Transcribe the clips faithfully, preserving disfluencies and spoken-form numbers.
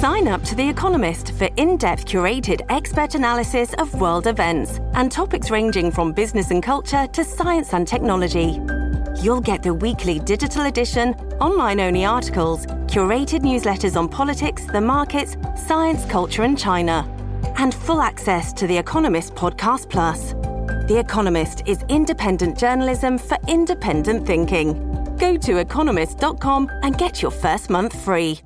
Sign up to The Economist for in-depth curated expert analysis of world events and topics ranging from business and culture to science and technology. You'll get the weekly digital edition, online-only articles, curated newsletters on politics, the markets, science, culture and China, and full access to The Economist Podcast Plus. The Economist is independent journalism for independent thinking. Go to economist dot com and get your first month free.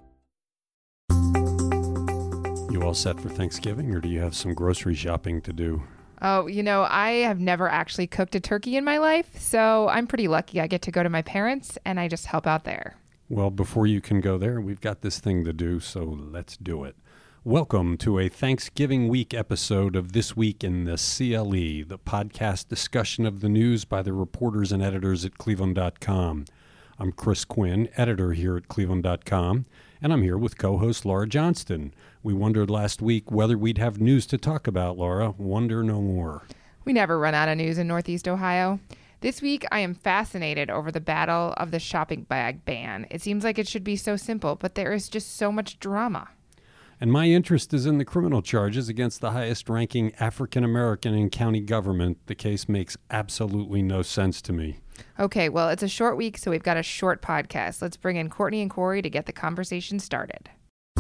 You all set for Thanksgiving, or do you have some grocery shopping to do? Oh, you know, I have never actually cooked a turkey in my life, so I'm pretty lucky. I get to go to my parents, and I just help out there. Well, before you can go there, we've got this thing to do, so let's do it. Welcome to a Thanksgiving week episode of This Week in the C L E, the podcast discussion of the news by the reporters and editors at Cleveland dot com. I'm Chris Quinn, editor here at Cleveland dot com, and I'm here with co-host Laura Johnston. We wondered last week whether we'd have news to talk about, Laura. Wonder no more. We never run out of news in Northeast Ohio. This week, I am fascinated over the battle of the shopping bag ban. It seems like it should be so simple, but there is just so much drama. And my interest is in the criminal charges against the highest-ranking African-American in county government. The case makes absolutely no sense to me. Okay, well, it's a short week, so we've got a short podcast. Let's bring in Courtney and Corey to get the conversation started.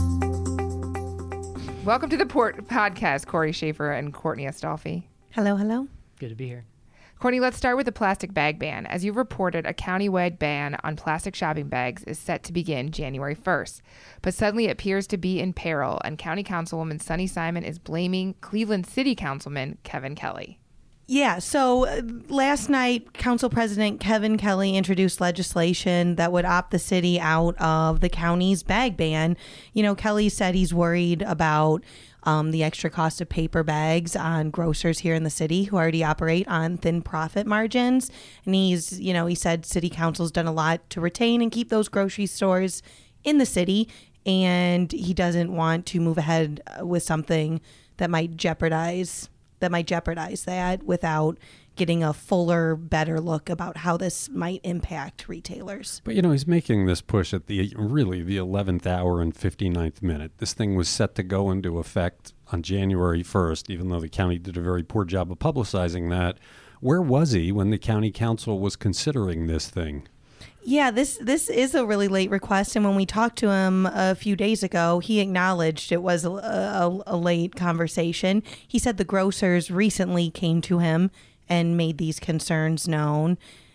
Welcome to the Port podcast, Corey Schaefer and Courtney Astolfi. Hello, hello. Good to be here. Courtney, let's start with the plastic bag ban. As you reported, a county-wide ban on plastic shopping bags is set to begin January first. But suddenly it appears to be in peril, and County Councilwoman Sunny Simon is blaming Cleveland City Councilman Kevin Kelly. Yeah, so uh, last night, Council President Kevin Kelly introduced legislation that would opt the city out of the county's bag ban. You know, Kelly said he's worried about um, the extra cost of paper bags on grocers here in the city who already operate on thin profit margins. And he's, you know, he said city council's done a lot to retain and keep those grocery stores in the city. And he doesn't want to move ahead with something that might jeopardize that might jeopardize that without getting a fuller, better look about how this might impact retailers. But, you know, he's making this push at the really the eleventh hour and fifty-ninth minute. This thing was set to go into effect on January first, even though the county did a very poor job of publicizing that. Where was he when the county council was considering this thing? Yeah, this this is a really late request. And when we talked to him a few days ago, he acknowledged it was a, a, a late conversation. He said the grocers recently came to him and made these concerns known.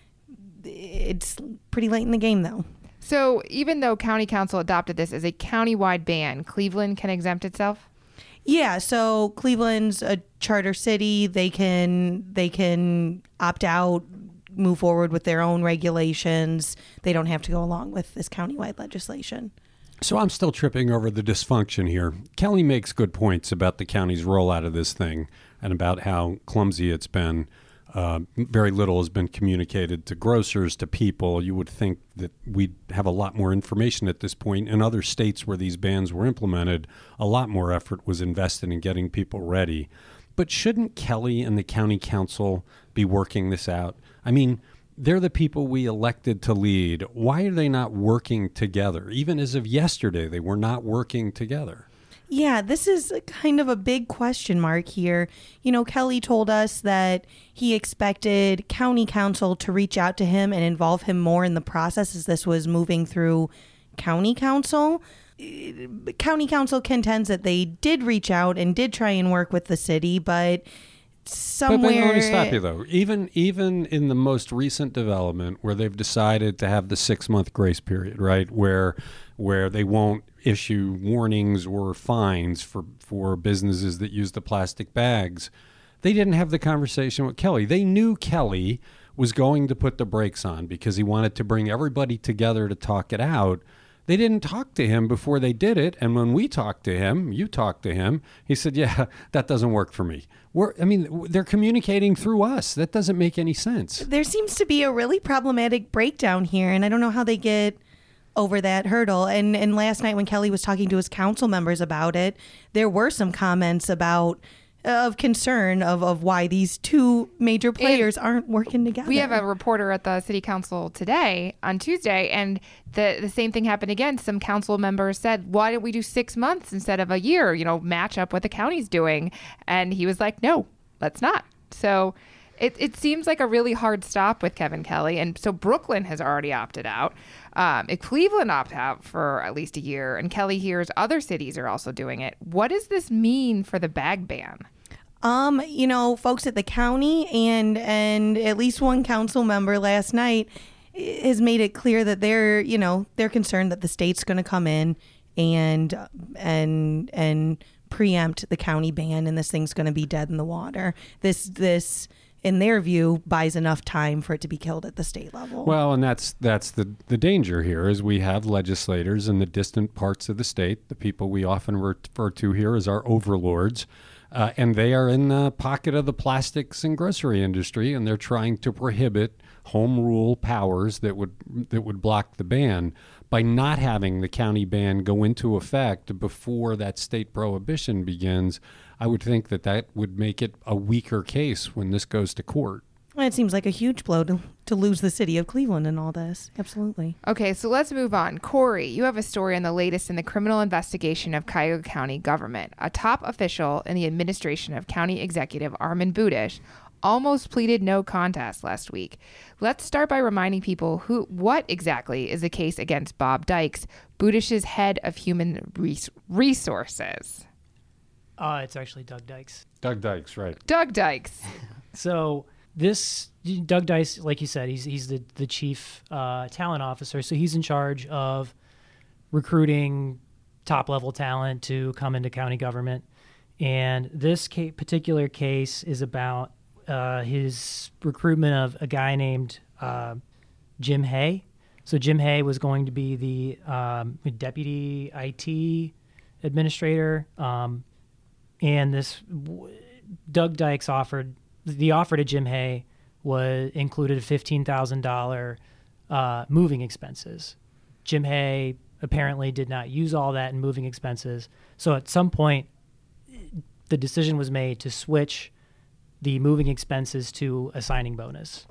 It's pretty late in the game, though. So even though county council adopted this as a county-wide ban, Cleveland can exempt itself? Yeah, so Cleveland's a charter city. They can they can opt out, move forward with their own regulations. They don't have to go along with this countywide legislation. So I'm still tripping over the dysfunction here. Kelly makes good points about the county's rollout of this thing and about how clumsy it's been. Uh, very little has been communicated to grocers, to people. You would think that we'd have a lot more information at this point. In other states where these bans were implemented, a lot more effort was invested in getting people ready. But shouldn't Kelly and the county council be working this out? I mean, they're the people we elected to lead. Why are they not working together? Even as of yesterday, they were not working together. Yeah, this is kind of a big question mark here. You know, Kelly told us that he expected county council to reach out to him and involve him more in the process as this was moving through county council. County council contends that they did reach out and did try and work with the city, but somewhere... But, but let me stop you, though. Even, even in the most recent development where they've decided to have the six-month grace period, right, where where they won't issue warnings or fines for, for businesses that use the plastic bags, they didn't have the conversation with Kelly. They knew Kelly was going to put the brakes on because he wanted to bring everybody together to talk it out. They didn't talk to him before they did it. And when we talked to him, you talked to him, he said, yeah, that doesn't work for me. We're, I mean, they're communicating through us. That doesn't make any sense. There seems to be a really problematic breakdown here, and I don't know how they get over that hurdle. And and last night when Kelly was talking to his council members about it, there were some comments about of concern of, of why these two major players and aren't working together. We have a reporter at the city council today on Tuesday, and the the same thing happened again. Some council members said, why don't we do six months instead of a year, you know, match up what the county's doing? And he was like, no, let's not. So it, it seems like a really hard stop with Kevin Kelly. And so Brooklyn has already opted out. Um, if Cleveland opted out for at least a year, and Kelly hears other cities are also doing it. What does this mean for the bag ban? Um, you know, folks at the county and and at least one council member last night has made it clear that they're, you know, they're concerned that the state's going to come in and and and preempt the county ban, and this thing's going to be dead in the water. This this in their view buys enough time for it to be killed at the state level. Well, and that's that's the the danger here is we have legislators in the distant parts of the state, the people we often refer to here as our overlords. Uh, and they are in the pocket of the plastics and grocery industry, and they're trying to prohibit home rule powers that would that would block the ban. By not having the county ban go into effect before that state prohibition begins, I would think that that would make it a weaker case when this goes to court. It seems like a huge blow to, to lose the city of Cleveland in all this. Absolutely. Okay, so let's move on. Corey, you have a story on the latest in the criminal investigation of Cuyahoga County government. A top official in the administration of County Executive Armond Budish almost pleaded no contest last week. Let's start by reminding people who what exactly is the case against Bob Dykes, Budish's head of human res- resources. Uh, it's actually Doug Dykes. Doug Dykes, right. Doug Dykes. So this Doug Dykes, like you said, he's he's the the chief uh, talent officer. So he's in charge of recruiting top level talent to come into county government. And this ca- particular case is about uh, his recruitment of a guy named uh, Jim Hay. So Jim Hay was going to be the um, deputy I T administrator, um, and this Doug Dykes offered. The offer to Jim Hay was included fifteen thousand dollars uh, moving expenses. Jim Hay apparently did not use all that in moving expenses. So at some point, the decision was made to switch the moving expenses to a signing bonus.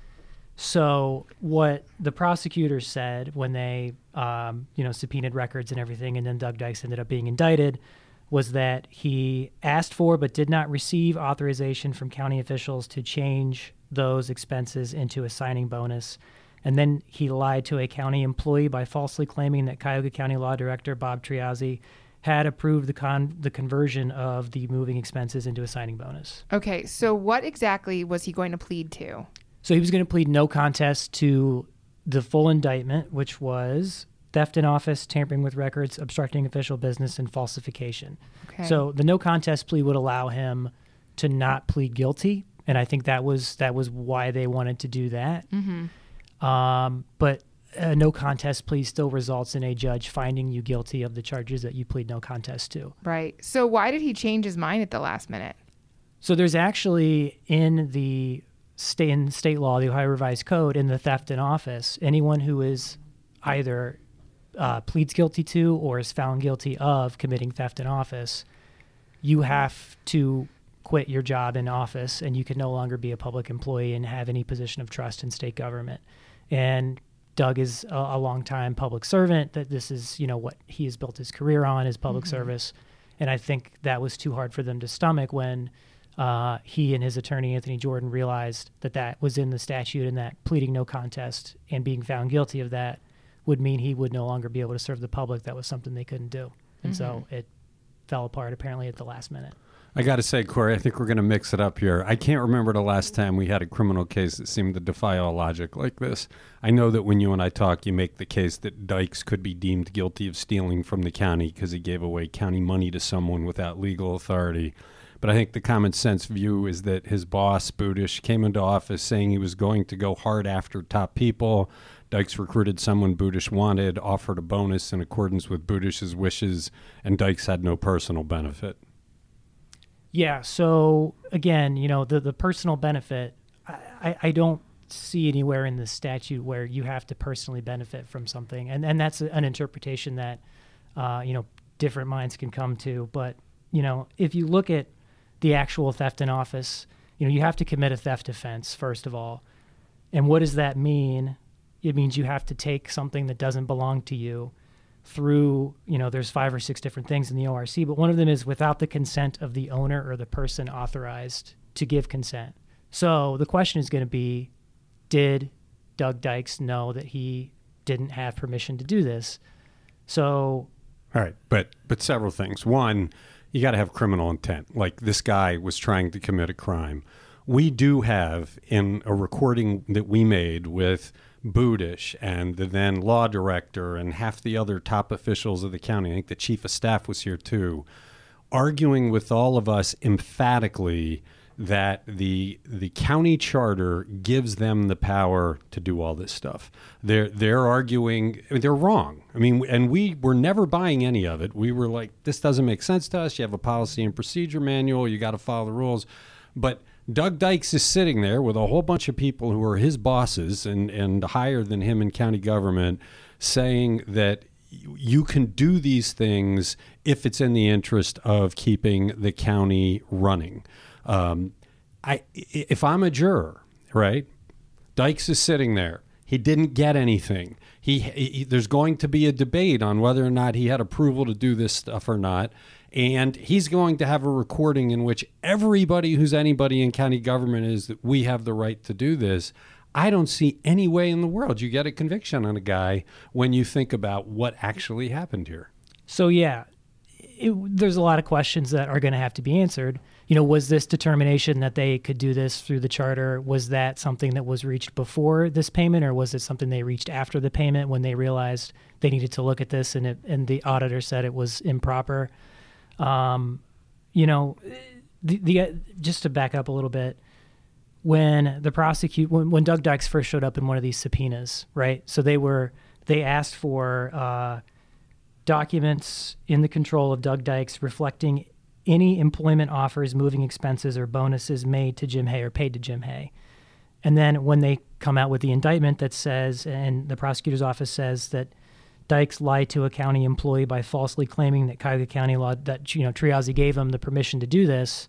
So what the prosecutors said when they, um, you know, subpoenaed records and everything, and then Doug Dykes ended up being indicted, was that he asked for but did not receive authorization from county officials to change those expenses into a signing bonus. And then he lied to a county employee by falsely claiming that Cuyahoga County Law Director Bob Triazzi had approved the con- the conversion of the moving expenses into a signing bonus. Okay, so what exactly was he going to plead to? So he was going to plead no contest to the full indictment, which was theft in office, tampering with records, obstructing official business, and falsification. Okay. So the no contest plea would allow him to not plead guilty, and I think that was that was why they wanted to do that. Mm-hmm. Um, but a no contest plea still results in a judge finding you guilty of the charges that you plead no contest to. Right. So why did he change his mind at the last minute? So there's actually in the state, in state law, the Ohio Revised Code, in the theft in office, anyone who is either uh, pleads guilty to or is found guilty of committing theft in office, you have to quit your job in office, and you can no longer be a public employee and have any position of trust in state government. And Doug is a, a longtime public servant. That this is, you know, what he has built his career on, is public mm-hmm. service. And I think that was too hard for them to stomach when uh, he and his attorney, Anthony Jordan, realized that that was in the statute, and that pleading no contest and being found guilty of that would mean he would no longer be able to serve the public. That was something they couldn't do. And mm-hmm. so it fell apart apparently at the last minute. I got to say, Corey, I think we're going to mix it up here. I can't remember the last time we had a criminal case that seemed to defy all logic like this. I know that when you and I talk, you make the case that Dykes could be deemed guilty of stealing from the county because he gave away county money to someone without legal authority. But I think the common sense view is that his boss, Budish, came into office saying he was going to go hard after top people. Dykes recruited someone Budish wanted, offered a bonus in accordance with Budish's wishes, and Dykes had no personal benefit. Yeah, so again, you know, the, the personal benefit, I, I don't see anywhere in the statute where you have to personally benefit from something. And, and that's an interpretation that, uh, you know, different minds can come to. But, you know, if you look at the actual theft in office, you know, you have to commit a theft offense, first of all. And what does that mean? It means you have to take something that doesn't belong to you through, you know, there's five or six different things in the O R C, but one of them is without the consent of the owner or the person authorized to give consent. So the question is going to be, did Doug Dykes know that he didn't have permission to do this? So... All right, but but several things. One, you got to have criminal intent. Like this guy was trying to commit a crime. We do have in a recording that we made with Budish and the then law director and half the other top officials of the county, I think the chief of staff was here too, arguing with all of us emphatically that the the county charter gives them the power to do all this stuff. They're they're arguing, I mean, they're wrong. I mean, and we were never buying any of it. We were like, this doesn't make sense to us. You have a policy and procedure manual. You got to follow the rules. But Doug Dykes is sitting there with a whole bunch of people who are his bosses and, and higher than him in county government saying that you can do these things if it's in the interest of keeping the county running. Um, I, if I'm a juror, right, Dykes is sitting there. He didn't get anything. He, he there's going to be a debate on whether or not he had approval to do this stuff or not. And he's going to have a recording in which everybody who's anybody in county government is that we have the right to do this. I don't see any way in the world you get a conviction on a guy when you think about what actually happened here. So, yeah, it, there's a lot of questions that are going to have to be answered. You know, was this determination that they could do this through the charter, was that something that was reached before this payment, or was it something they reached after the payment when they realized they needed to look at this and, it, and the auditor said it was improper? Um, you know, the, the just to back up a little bit, when the prosecute when, when Doug Dykes first showed up in one of these subpoenas, right? So they were they asked for uh, documents in the control of Doug Dykes reflecting any employment offers, moving expenses, or bonuses made to Jim Hay or paid to Jim Hay. And then when they come out with the indictment that says, and the prosecutor's office says that Dykes lied to a county employee by falsely claiming that Cuyahoga County law, that, you know, Triazzi gave him the permission to do this,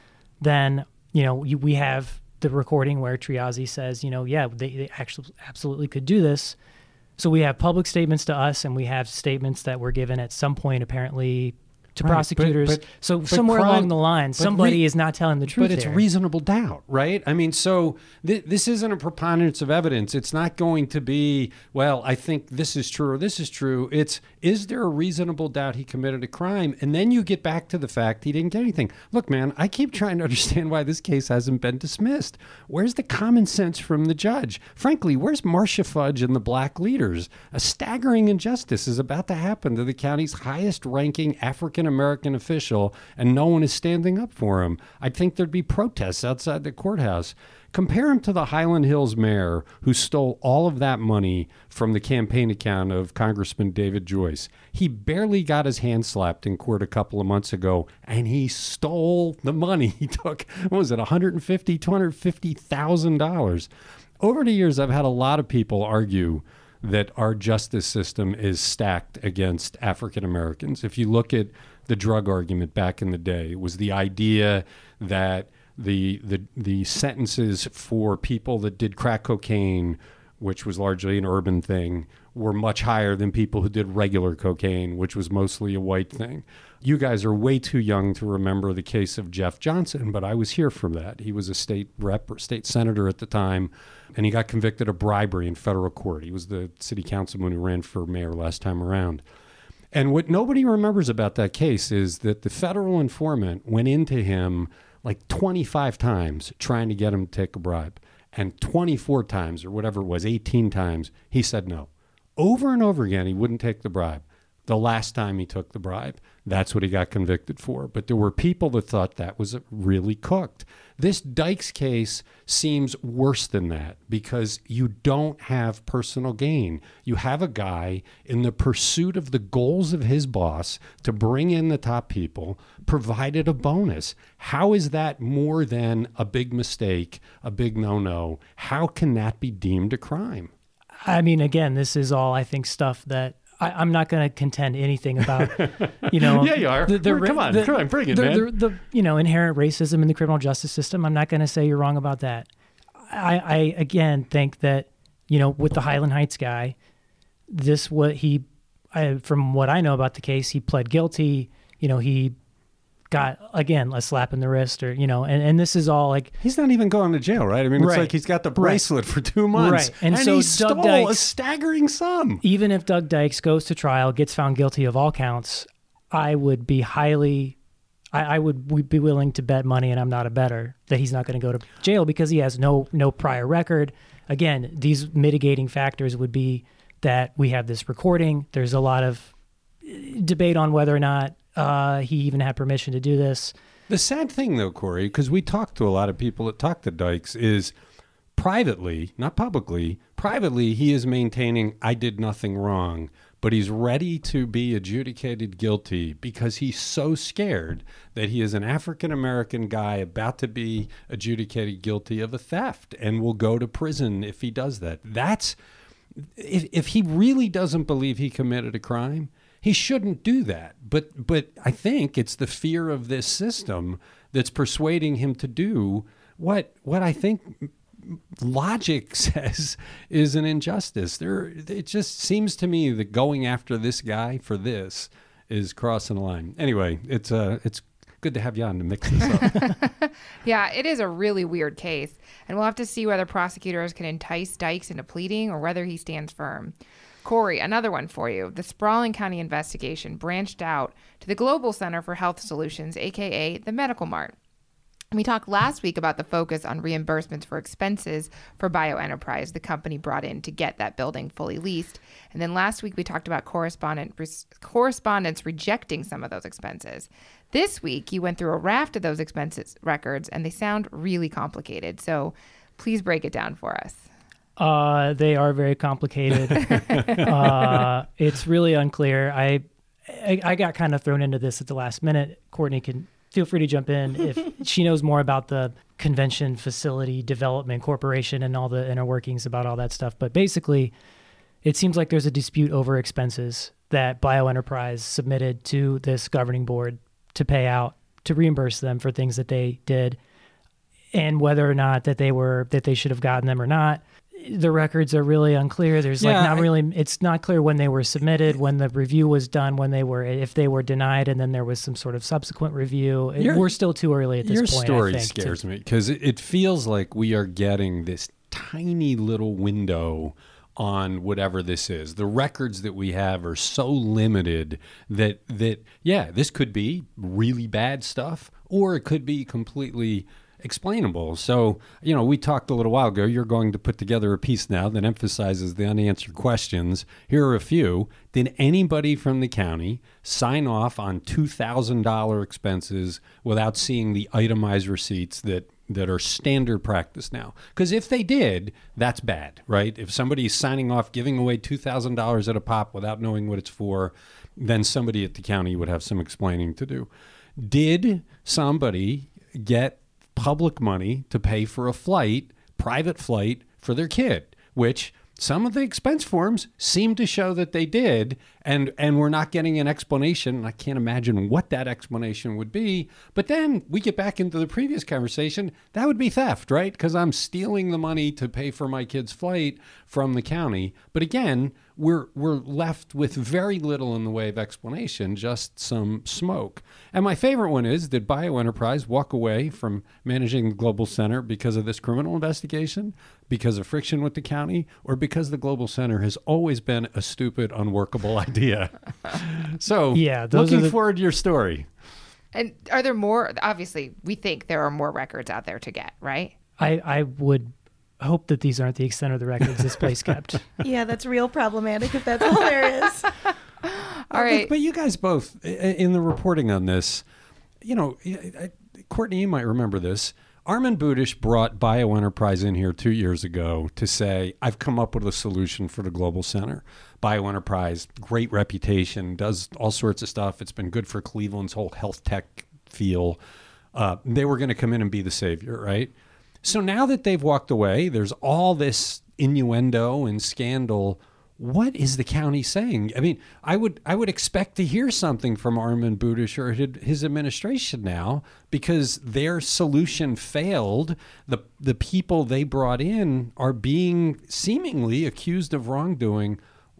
then, you know, you, we have the recording where Triazzi says, you know, yeah, they, they actually absolutely could do this. So we have public statements to us, and we have statements that were given at some point, apparently, to right, prosecutors. But, but, so but somewhere crime, along the line, somebody re- is not telling the truth. But it's there. reasonable doubt, right? I mean, so th- this isn't a preponderance of evidence. It's not going to be, well, I think this is true or this is true. It's, is there a reasonable doubt he committed a crime? And then you get back to the fact he didn't get anything. Look, man, I keep trying to understand why this case hasn't been dismissed. Where's the common sense from the judge? Frankly, where's Marcia Fudge and the black leaders? A staggering injustice is about to happen to the county's highest-ranking African-American official, and no one is standing up for him. I think there'd be protests outside the courthouse. Compare him to the Highland Hills mayor who stole all of that money from the campaign account of Congressman David Joyce. He barely got his hand slapped in court a couple of months ago, and he stole the money. He took, what was it, one hundred fifty thousand dollars, two hundred fifty thousand dollars. Over the years, I've had a lot of people argue that our justice system is stacked against African Americans. If you look at the drug argument back in the day, it was the idea that the the the sentences for people that did crack cocaine, which was largely an urban thing, were much higher than people who did regular cocaine, which was mostly a white thing. You guys are way too young to remember the case of Jeff Johnson, but I was here for that. He was a state rep or state senator at the time, and he got convicted of bribery in federal court. He was the city councilman who ran for mayor last time around. And what nobody remembers about that case is that the federal informant went into him like twenty-five times trying to get him to take a bribe. And twenty-four times, or whatever it was, eighteen times, he said no. Over and over again, he wouldn't take the bribe. The last time he took the bribe, that's what he got convicted for. But there were people that thought that was really cooked. This Dykes case seems worse than that because you don't have personal gain. You have a guy in the pursuit of the goals of his boss to bring in the top people, provided a bonus. How is that more than a big mistake, a big no-no? How can that be deemed a crime? I mean, again, this is all, I think, stuff that I, I'm not going to contend anything about, you know. Yeah, you are. The, the, come on, the, come on, bring it, the, man. The, the, you know, inherent racism in the criminal justice system. I'm not going to say you're wrong about that. I, I, again, think that, you know, with the Highland Heights guy, this, what he, I, from what I know about the case, he pled guilty. You know, he got, again, a slap in the wrist or, you know, and, and this is all like... He's not even going to jail, right? I mean, it's right. like he's got the bracelet right. for two months. Right. And, and so he Doug stole Dykes, a staggering sum. Even if Doug Dykes goes to trial, gets found guilty of all counts, I would be highly... I, I would be willing to bet money, and I'm not a bettor, that he's not going to go to jail because he has no no prior record. Again, these mitigating factors would be that we have this recording. There's a lot of debate on whether or not uh, he even had permission to do this. The sad thing, though, Corey, because we talked to a lot of people that talked to Dykes, is privately, not publicly, privately, he is maintaining, I did nothing wrong, but he's ready to be adjudicated guilty because he's so scared that he is an African-American guy about to be adjudicated guilty of a theft and will go to prison if he does that. That's, if, if he really doesn't believe he committed a crime, he shouldn't do that. But but I think it's the fear of this system that's persuading him to do what what I think logic says is an injustice. There, it just seems to me that going after this guy for this is crossing the line. Anyway, it's uh, it's good to have you on to mix this up. Yeah, it is a really weird case, and we'll have to see whether prosecutors can entice Dykes into pleading or whether he stands firm. Corey, another one for you. The Sprawling County investigation branched out to the Global Center for Health Solutions, a k a the Medical Mart. We talked last week about the focus on reimbursements for expenses for BioEnterprise, the company brought in to get that building fully leased. And then last week we talked about correspondent res- correspondents rejecting some of those expenses. This week you went through a raft of those expenses records, and they sound really complicated. So please break it down for us. Uh, they are very complicated. uh, it's really unclear. I, I I got kind of thrown into this at the last minute. Courtney can feel free to jump in if she knows more about the Convention Facility Development Corporation and all the inner workings about all that stuff. But basically, it seems like there's a dispute over expenses that BioEnterprise submitted to this governing board to pay out, to reimburse them for things that they did, and whether or not that they were that they should have gotten them or not. The records are really unclear. There's yeah, like not I, really, it's not clear when they were submitted, when the review was done, when they were, if they were denied, and then there was some sort of subsequent review. It, we're still too early at this your point. Your story I think, scares to, me because it, it feels like we are getting this tiny little window on whatever this is. The records that we have are so limited that, that yeah, this could be really bad stuff, or it could be completely explainable. So, you know, we talked a little while ago, you're going to put together a piece now that emphasizes the unanswered questions. Here are a few. Did anybody from the county sign off on two thousand dollars expenses without seeing the itemized receipts that, that are standard practice now? Because if they did, that's bad, right? If somebody's signing off giving away two thousand dollars at a pop without knowing what it's for, then somebody at the county would have some explaining to do. Did somebody get public money to pay for a flight, private flight for their kid, which some of the expense forms seem to show that they did, and and we're not getting an explanation. And I can't imagine what that explanation would be. But then we get back into the previous conversation. That would be theft, right? Because I'm stealing the money to pay for my kid's flight from the county. But again, we're we're left with very little in the way of explanation, just some smoke. And my favorite one is, did BioEnterprise walk away from managing the Global Center because of this criminal investigation, because of friction with the county, or because the Global Center has always been a stupid, unworkable idea? So, yeah, those looking are the- forward to your story. And are there more? Obviously, we think there are more records out there to get, right? I, I would hope that these aren't the extent of the records this place kept. Yeah, that's real problematic if that's all there is. All right. But, but you guys both, in the reporting on this, you know, Courtney, you might remember this. Armin Budish brought BioEnterprise in here two years ago to say, I've come up with a solution for the Global Center. BioEnterprise, great reputation, does all sorts of stuff. It's been good for Cleveland's whole health tech feel. Uh, they were going to come in and be the savior, right? So now that they've walked away, there's all this innuendo and scandal. what is the county saying? I mean, I would I would expect to hear something from Armin Budish or his administration now, because their solution failed. The the people they brought in are being seemingly accused of wrongdoing.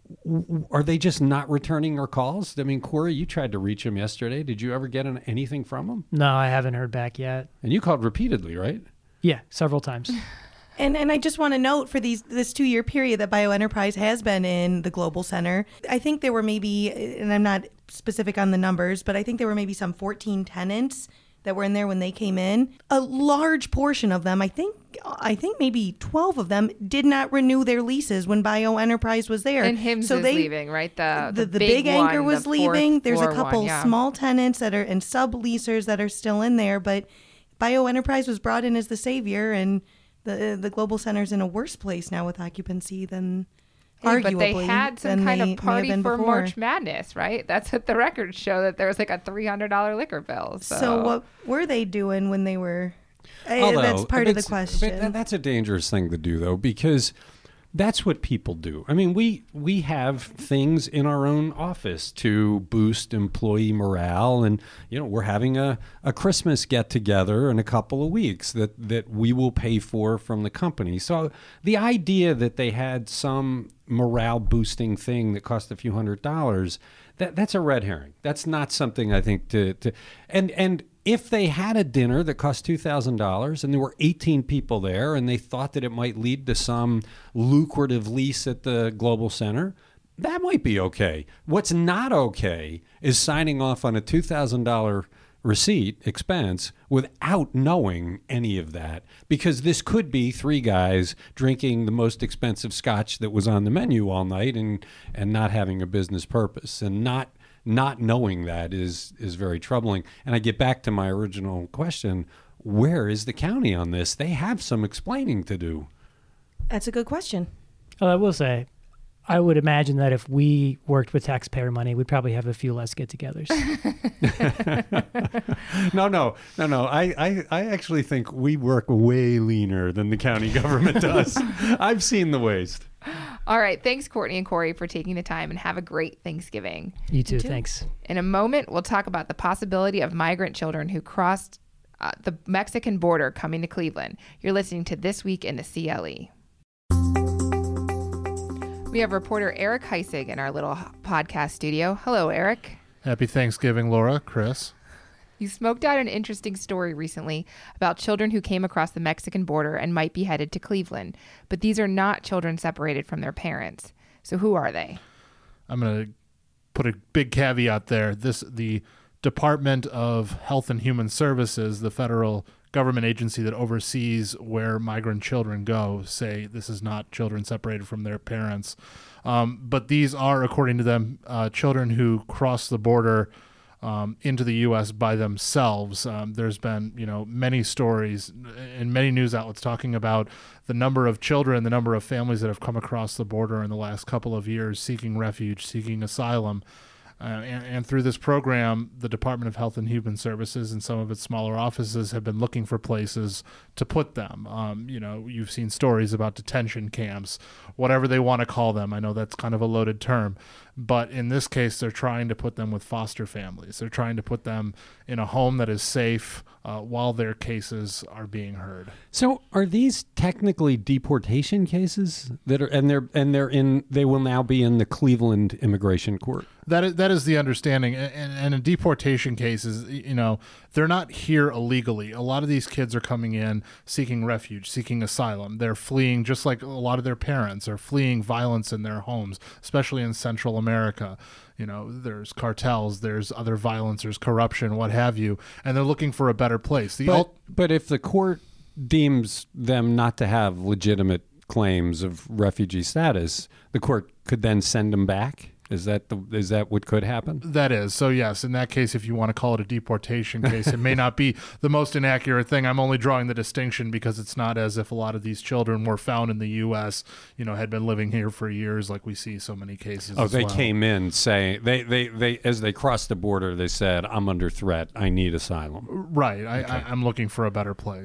Are they just not returning our calls? I mean, Corey, you tried to reach him yesterday. Did you ever get an, anything from him? No, I haven't heard back yet. And you called repeatedly, right? Yeah, several times. And and I just want to note for these this two year period that BioEnterprise has been in the Global Center, I think there were maybe, and I'm not specific on the numbers, but I think there were maybe some fourteen tenants that were in there when they came in. A large portion of them, I think, I think maybe twelve of them did not renew their leases when BioEnterprise was there. And Hims so is they, leaving, right? The the, the, the big, big anchor one, was the leaving. There's a floor couple one, yeah. small tenants that are and subleasers that are still in there, but BioEnterprise was brought in as the savior, and the the Global Center's in a worse place now with occupancy than Hey, arguably. but they had some than kind they of may have party been for before. March Madness, right? That's what the records show, that there was like a three hundred dollars liquor bill. So. So what were they doing when they were? I- Although, that's part of the it's- question. but that's a dangerous thing to do, though, because that's what people do. I mean, we we have things in our own office to boost employee morale, and you know, we're having a, a Christmas get together in a couple of weeks that that we will pay for from the company. So the idea that they had some morale boosting thing that cost a few hundred dollars, that that's a red herring. That's not something I think to to and and. If they had a dinner that cost two thousand dollars and there were eighteen people there and they thought that it might lead to some lucrative lease at the Global Center, that might be okay. What's not okay is signing off on a two thousand dollars receipt expense without knowing any of that, because this could be three guys drinking the most expensive scotch that was on the menu all night and, and not having a business purpose, and not Not knowing that is is very troubling. And I get back to my original question, where is the county on this? They have some explaining to do. That's a good question. Oh, I will say, I would imagine that if we worked with taxpayer money, we'd probably have a few less get-togethers. no, no, no, no. I, I, I actually think we work way leaner than the county government does. I've seen the waste. All right. Thanks, Courtney and Corey, for taking the time, and have a great Thanksgiving. You too, You too. thanks. In a moment, we'll talk about the possibility of migrant children who crossed uh, the Mexican border coming to Cleveland. You're listening to This Week in the C L E. We have reporter Eric Heisig in our little podcast studio. Hello, Eric. Happy Thanksgiving, Laura, Chris. You smoked out an interesting story recently about children who came across the Mexican border and might be headed to Cleveland. But these are not children separated from their parents. So who are they? I'm going to put a big caveat there. This the Department of Health and Human Services, the federal government agency that oversees where migrant children go, say this is not children separated from their parents. Um, but these are, according to them, uh, children who cross the border Um, into the U S by themselves. Um, there's been, you know, many stories and many news outlets talking about the number of children, the number of families that have come across the border in the last couple of years seeking refuge, seeking asylum. Uh, and, and through this program, the Department of Health and Human Services and some of its smaller offices have been looking for places to put them. Um, you know, you've seen stories about detention camps, whatever they want to call them. I know that's kind of a loaded term. But in this case, they're trying to put them with foster families. They're trying to put them in a home that is safe uh, while their cases are being heard. So are these technically deportation cases that are, and they're, and they're in, they will now be in the Cleveland Immigration Court? That is, that is the understanding. And, and in deportation cases, you know, they're not here illegally. A lot of these kids are coming in seeking refuge, seeking asylum. They're fleeing, just like a lot of their parents are fleeing violence in their homes, especially in Central America. You know, there's cartels, there's other violence, there's corruption, what have you, and they're looking for a better place. The But, ult- but if the court deems them not to have legitimate claims of refugee status, the court could then send them back? Is that the is that what could happen? That is. So, yes, in that case, if you want to call it a deportation case, it may not be the most inaccurate thing. I'm only drawing the distinction because it's not as if a lot of these children were found in the U S, you know, had been living here for years like we see so many cases. Oh, as they well. came in saying, they, they, they as they crossed the border, they said, I'm under threat. I need asylum. Right. I, I, I'm looking for a better place.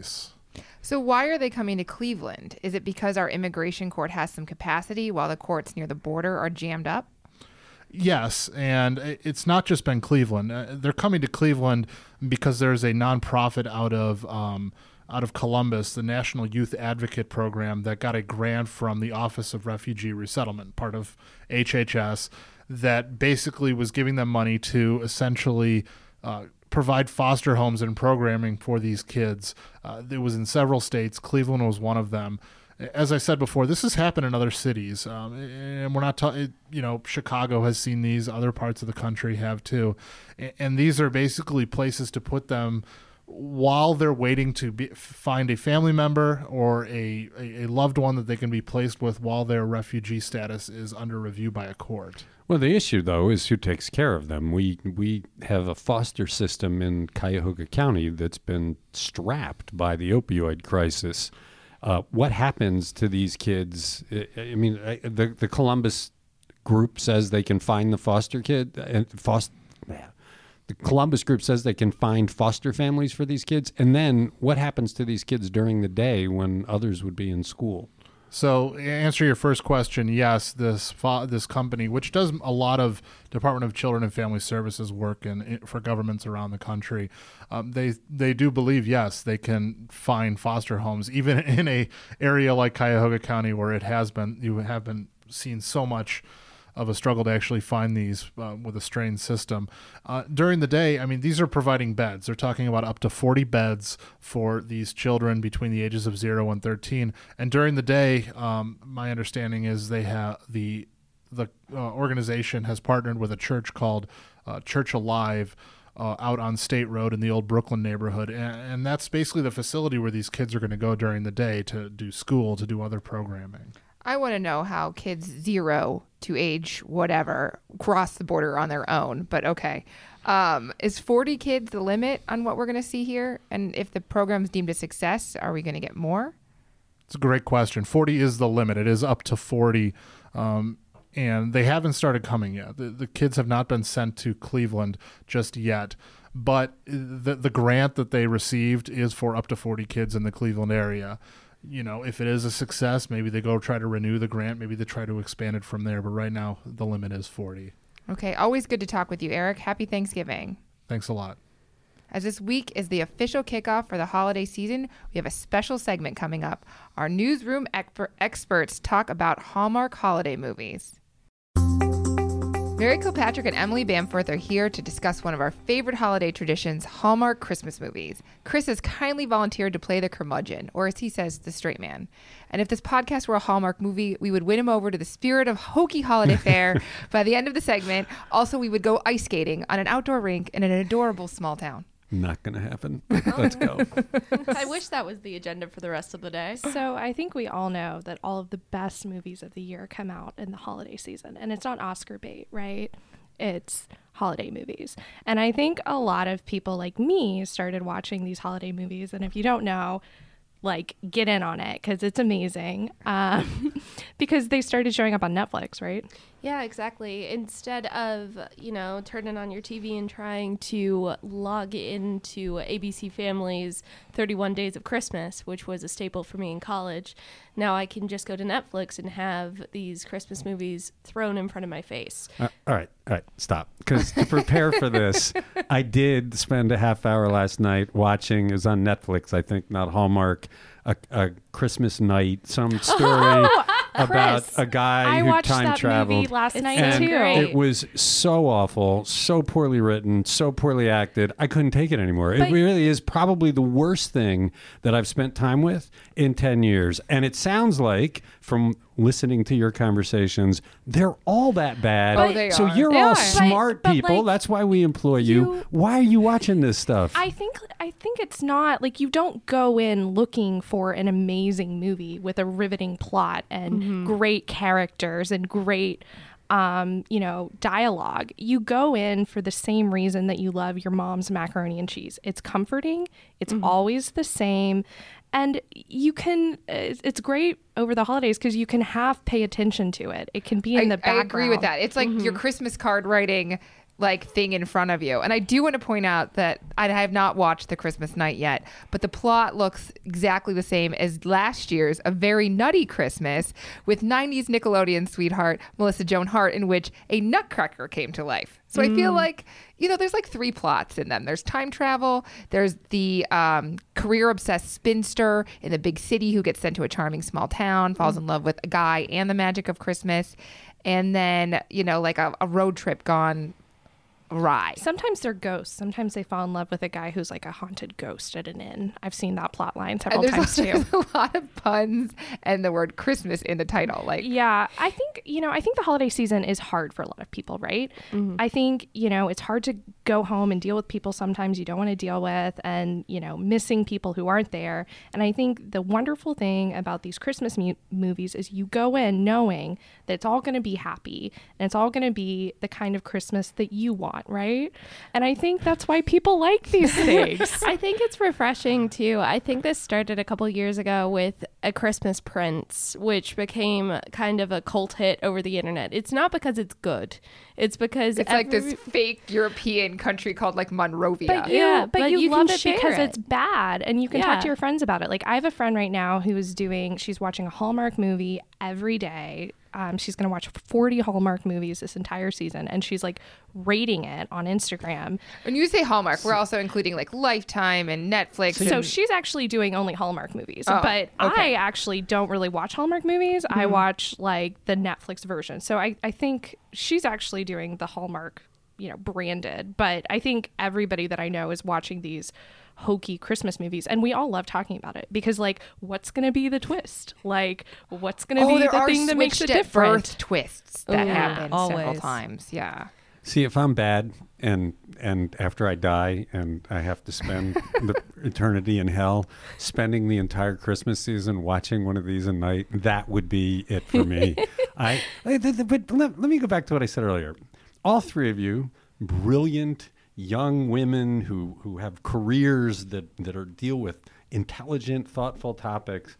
So why are they coming to Cleveland? Is it because our immigration court has some capacity while the courts near the border are jammed up? Yes, and it's not just been Cleveland. Uh, they're coming to Cleveland because there's a nonprofit out of um, out of Columbus, the National Youth Advocate Program, that got a grant from the Office of Refugee Resettlement, part of H H S, that basically was giving them money to essentially uh, provide foster homes and programming for these kids. Uh, it was in several states. Cleveland was one of them. As I said before, this has happened in other cities, um, and we're not talking, you know, Chicago has seen these, other parts of the country have too. And these are basically places to put them while they're waiting to be, find a family member or a, a, a loved one that they can be placed with while their refugee status is under review by a court. Well, the issue, though, is who takes care of them. We we have a foster system in Cuyahoga County that's been strapped by the opioid crisis. Uh, what happens to these kids? I, I mean, I, the the Columbus group says they can find the foster kid, and foster. The Columbus group says they can find foster families for these kids, and then what happens to these kids during the day when others would be in school? So, answer your first question, yes, this fo- this company, which does a lot of Department of Children and Family Services work in, in for governments around the country, um, they they do believe, yes, they can find foster homes, even in a area like Cuyahoga County where it has been, you have been seen so much of a struggle to actually find these uh, with a strained system. Uh, during the day, I mean, these are providing beds. They're talking about up to forty beds for these children between the ages of zero and thirteen. And during the day, um, my understanding is they have the the uh, organization has partnered with a church called uh, Church Alive uh, out on State Road in the old Brooklyn neighborhood. And, and that's basically the facility where these kids are going to go during the day to do school, to do other programming. I want to know how kids zero to age whatever cross the border on their own. But okay. Um, is forty kids the limit on what we're going to see here? And if the program's deemed a success, are we going to get more? It's a great question. forty is the limit. It is up to forty. Um, and they haven't started coming yet. The, the kids have not been sent to Cleveland just yet. But the, the grant that they received is for up to forty kids in the Cleveland area. You know, if it is a success, maybe they go try to renew the grant. Maybe they try to expand it from there. But right now, the limit is forty. Okay. Always good to talk with you, Eric. Happy Thanksgiving. Thanks a lot. As this week is the official kickoff for the holiday season, we have a special segment coming up. Our newsroom exper- experts talk about Hallmark holiday movies. Mary Kilpatrick and Emily Bamforth are here to discuss one of our favorite holiday traditions, Hallmark Christmas movies. Chris has kindly volunteered to play the curmudgeon, or as he says, the straight man. And if this podcast were a Hallmark movie, we would win him over to the spirit of hokey holiday fare by the end of the segment. Also, we would go ice skating on an outdoor rink in an adorable small town. Not going to happen. Let's go. I wish that was the agenda for the rest of the day. So I think we all know that all of the best movies of the year come out in the holiday season. And it's not Oscar bait, right? It's holiday movies. And I think a lot of people like me started watching these holiday movies. And if you don't know, like, get in on it because it's amazing. Um, because they started showing up on Netflix, right? Yeah, exactly. Instead of, you know, turning on your T V and trying to log into A B C Family's thirty-one Days of Christmas, which was a staple for me in college, now I can just go to Netflix and have these Christmas movies thrown in front of my face. Uh, all right, all right, stop. Because to prepare for this, I did spend a half hour last night watching, it was on Netflix, I think, not Hallmark, a, a Christmas Night, some story Oh, about Chris, a guy I who watched time that traveled. movie last It's night And too. it was so awful, so poorly written, so poorly acted. I couldn't take it anymore. But- it really is probably the worst thing that I've spent time with in ten years. And it sounds like, from listening to your conversations, they're all that bad. Oh, they so are. you're They all are. smart But- but, people. like, That's why we employ you. you- Why are you watching this stuff? I think I think it's not like you don't go in looking for an amazing movie with a riveting plot and great characters and great um, you know, dialogue. You go in for the same reason that you love your mom's macaroni and cheese. It's comforting. It's always the same. And you can, it's great over the holidays because you can half pay attention to it. It can be in I, the background. I agree with that. It's like your Christmas card writing like thing in front of you. And I do want to point out that I have not watched The Christmas Night yet, but the plot looks exactly the same as last year's A Very Nutty Christmas with nineties Nickelodeon sweetheart Melissa Joan Hart, in which a nutcracker came to life. So mm. I feel like, you know, there's like three plots in them. There's time travel. There's the um, career-obsessed spinster in the big city who gets sent to a charming small town, falls mm. in love with a guy and the magic of Christmas. And then, you know, like a, a road trip gone awry. Sometimes they're ghosts. Sometimes they fall in love with a guy who's like a haunted ghost at an inn. I've seen that plot line several there's times a, too. There's a lot of puns and the word Christmas in the title. Like, yeah, I think, you know, I think the holiday season is hard for a lot of people, right? Mm-hmm. I think, you know, it's hard to go home and deal with people sometimes you don't want to deal with, and, you know, missing people who aren't there. And I think the wonderful thing about these Christmas mu- movies is you go in knowing that it's all going to be happy and it's all going to be the kind of Christmas that you want, right? And I think that's why people like these things. I think it's refreshing too. I think this started a couple years ago with A Christmas Prince, which became kind of a cult hit over the internet. It's not because it's good. It's because it's every... like this fake European country called like Monrovia. But you, yeah, but, but you, you love can it share because it. It's bad, and you can yeah. talk to your friends about it. Like I have a friend right now who is doing, she's watching a Hallmark movie every day. Um, she's going to watch forty Hallmark movies this entire season, and she's like rating it on Instagram. When you say Hallmark, we're also including like Lifetime and Netflix. So and... she's actually doing only Hallmark movies, oh, but okay. I actually don't really watch Hallmark movies. Mm-hmm. I watch like the Netflix version. So I, I think she's actually doing the Hallmark, you know, branded. But I think everybody that I know is watching these hokey Christmas movies, and we all love talking about it because, like, what's going to be the twist? Like, what's going to oh, be the thing that makes it different? Birth twists that yeah, happen always. several times. Yeah. See, if I'm bad and and after I die and I have to spend the eternity in hell, spending the entire Christmas season watching one of these a night, that would be it for me. I but let, let me go back to what I said earlier. All three of you, brilliant young women who, who have careers that, that are deal with intelligent, thoughtful topics.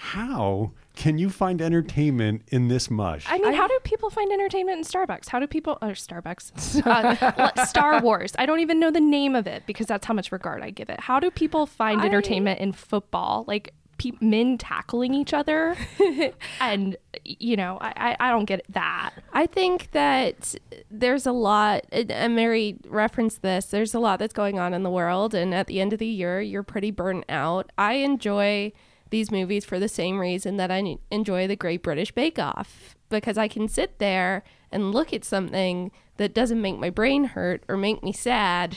How can you find entertainment in this mush? I mean, I, how do people find entertainment in Starbucks? How do people, or Starbucks, uh, Star Wars? I don't even know the name of it because that's how much regard I give it. How do people find I, entertainment in football? Like pe- men tackling each other? And, you know, I, I don't get that. I think that there's a lot, and Mary referenced this, there's a lot that's going on in the world. And at the end of the year, you're pretty burnt out. I enjoy these movies for the same reason that I enjoy the Great British Bake Off, because I can sit there and look at something that doesn't make my brain hurt or make me sad,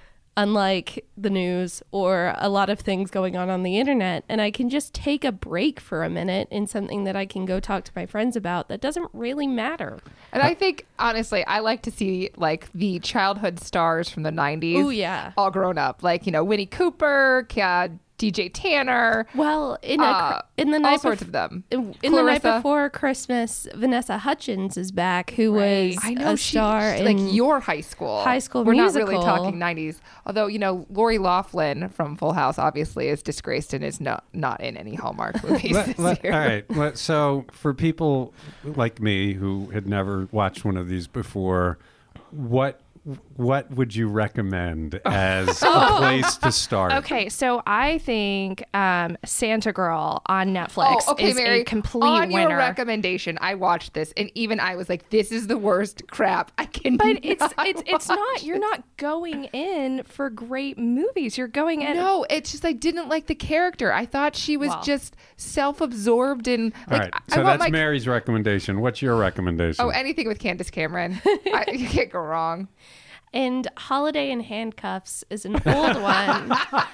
unlike the news or a lot of things going on on the internet. And I can just take a break for a minute in something that I can go talk to my friends about that doesn't really matter. And I think, honestly, I like to see like the childhood stars from the nineties. Oh, yeah. All grown up. Like, you know, Winnie Cooper, uh, D J Tanner. Well, in a, uh, in the night all sorts bef- of them. In, in the night before Christmas, Vanessa Hudgens is back, who right. was I know a she, star she's in like your high school. High School We're Musical. not really talking nineties. Although, you know, Lori Loughlin from Full House obviously is disgraced and is not not in any Hallmark movies let, this let, year. All right. Let, so for people like me who had never watched one of these before, what what would you recommend as a place to start? Okay, so I think um, Santa Girl on Netflix oh, okay, is Mary, a complete on winner. your recommendation, I watched this, and even I was like, "This is the worst crap I can." But it's it's it's not. You're not going in for great movies. You're going in. No, it's just I didn't like the character. I thought she was Well. just self-absorbed and like. All right. I So want that's my... Mary's recommendation. What's your recommendation? Oh, anything with Candace Cameron. I, you can't go wrong. And Holiday in Handcuffs is an old one,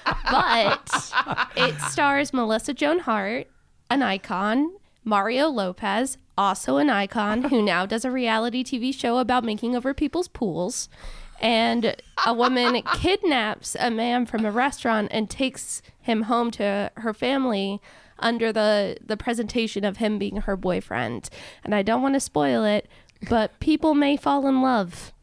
but it stars Melissa Joan Hart, an icon, Mario Lopez, also an icon, who now does a reality T V show about making over people's pools. And a woman kidnaps a man from a restaurant and takes him home to her family under the, the presentation of him being her boyfriend. And I don't want to spoil it, but people may fall in love.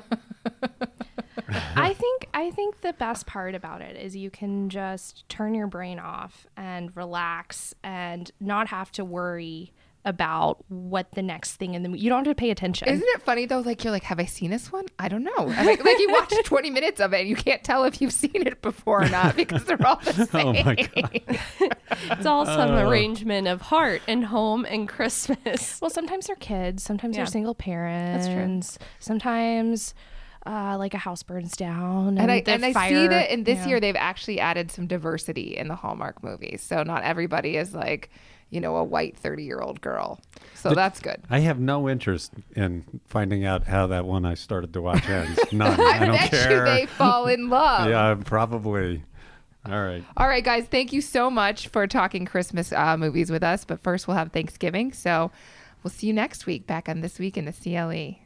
I think I think the best part about it is you can just turn your brain off and relax and not have to worry about what the next thing in the movie. You don't have to pay attention. Isn't it funny though? Like you're like, have I seen this one? I don't know. Like, like you watch twenty minutes of it, and you can't tell if you've seen it before or not because they're all the same. Oh my God. It's all some Oh. arrangement of heart and home and Christmas. Well, sometimes they're kids. Sometimes Yeah. they're single parents. That's true. Sometimes, uh, like a house burns down, and, And I the and I fire, see that, and this yeah. year they've actually added some diversity in the Hallmark movies. So not everybody is like, you know, a white thirty-year-old girl. So But that's good. I have no interest in finding out how that one I started to watch ends. None. I, I don't bet care. you they fall in love. Yeah, probably. All right. All right, guys, thank you so much for talking Christmas uh, movies with us. But first, we'll have Thanksgiving. So we'll see you next week back on This Week in the C L E.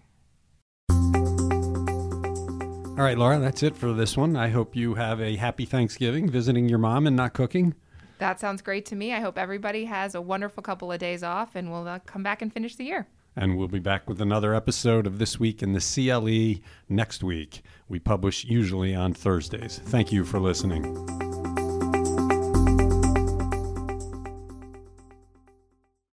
All right, Laura, that's it for this one. I hope you have a happy Thanksgiving visiting your mom and not cooking. That sounds great to me. I hope everybody has a wonderful couple of days off, and we'll uh, come back and finish the year. And we'll be back with another episode of This Week in the C L E next week. We publish usually on Thursdays. Thank you for listening.